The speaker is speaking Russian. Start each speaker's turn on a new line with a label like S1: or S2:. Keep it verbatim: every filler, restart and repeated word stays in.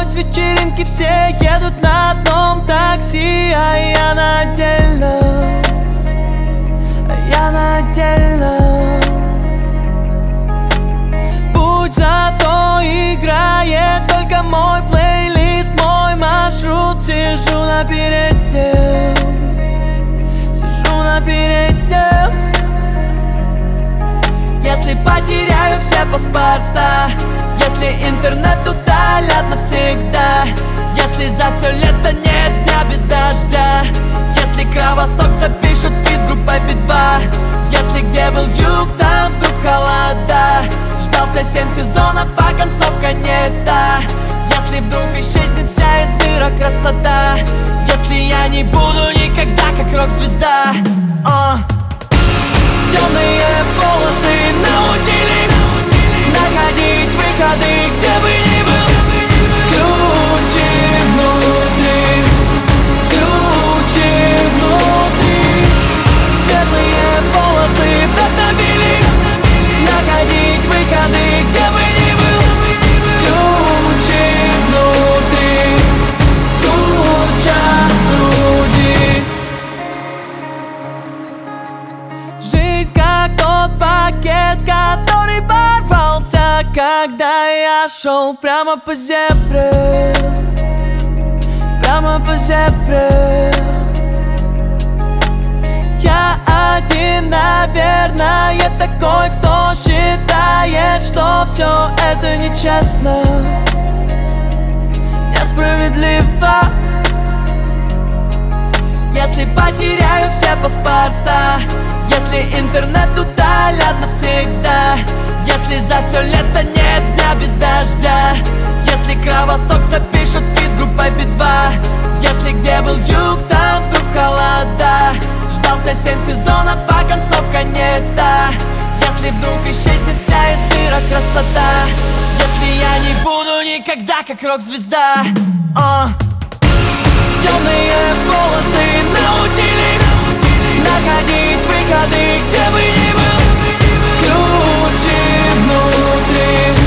S1: тобой с вечеринки все едут на одном такси, а я на отдельно, а я на отдельно. Путь зато играет только мой плейлист, мой маршрут. Сижу на переднем, сижу на переднем. Если потеряю все паспорта, если интернет удалят навсегда, если за все лето нет дня без дождя, если Кровосток запишут физ группой би два, если где был юг, там вдруг холода, ждал все семь сезонов, а концовка не та, если вдруг исчезнет вся из мира красота, если я не буду никогда как рок-звезда. uh. Темные волосы научили находить выходы, где бы ни был. Ключи внутри, ключи внутри. Светлые волосы вдохновили находить выходы, где бы ни был. Ключи внутри, стучат в груди. Жизнь как тот пакет, который порвался, когда я шел прямо по зебре, прямо по зебре. Я один, наверное, такой, кто считает, что все это нечестно, несправедливо. Если потеряю все паспорта, если интернет удалят навсегда, если за все лето нет дня без дождя, если Кровосток запишут физ группой би два, если где был юг, там вдруг холода, ждал все семь сезонов, а концовка не та, если вдруг исчезнет вся из мира красота, если я не буду никогда как рок-звезда. uh. Темные волосы научили находить выходы, где бы ни был. Ключи внутри,